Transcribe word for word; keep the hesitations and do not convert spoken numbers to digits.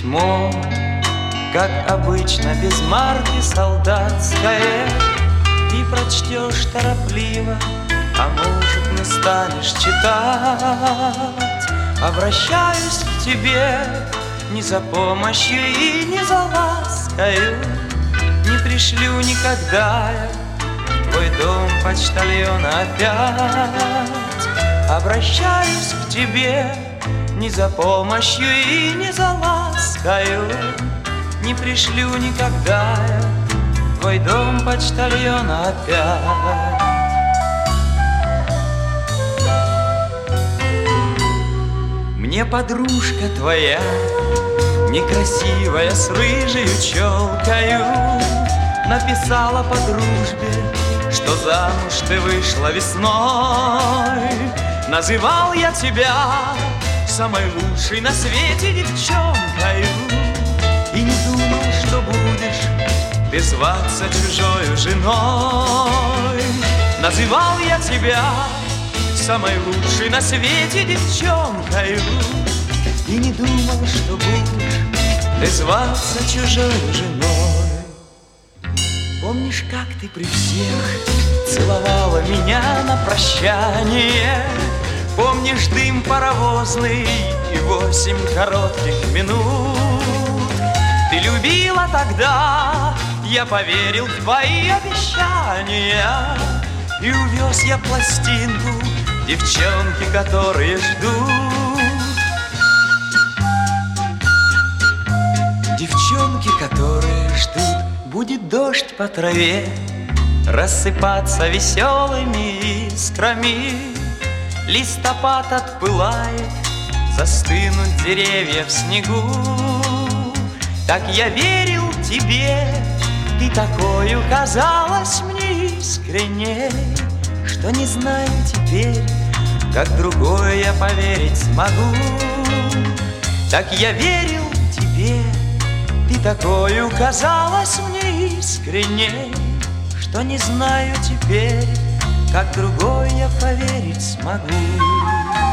письмо, как обычно, без марки солдатское. И прочтешь торопливо, а может, не станешь читать. Обращаюсь к тебе не за помощью и не за ласкою. Не пришлю никогда я в твой дом почтальона опять. Обращаюсь к тебе не за помощью и не за ласкою. Не пришлю никогда я в твой дом почтальона опять. Мне подружка твоя, некрасивая, с рыжею челкою, написала по дружбе, что замуж ты вышла весной. Называл я тебя самой лучшей на свете девчонкою и не думал, что будешь безваться чужою женой. Называл я тебя самой лучшей на свете девчонкою и не думал, что будешь безваться чужою женой. Помнишь, как ты при всех целовала меня на прощание? Помнишь дым паровозный и восемь коротких минут? Ты любила тогда, я поверил в твои обещания, и увез я пластинку девчонки, которые ждут. Девчонки, которые ждут. Будет дождь по траве рассыпаться веселыми искрами. Листопад отпылает, застынут деревья в снегу. Так я верил тебе, ты такою казалась мне искренней, что не знаю теперь, как другое я поверить смогу. Так я верил тебе, ты такою казалась мне искренней, что не знаю теперь, как другой я поверить смогу.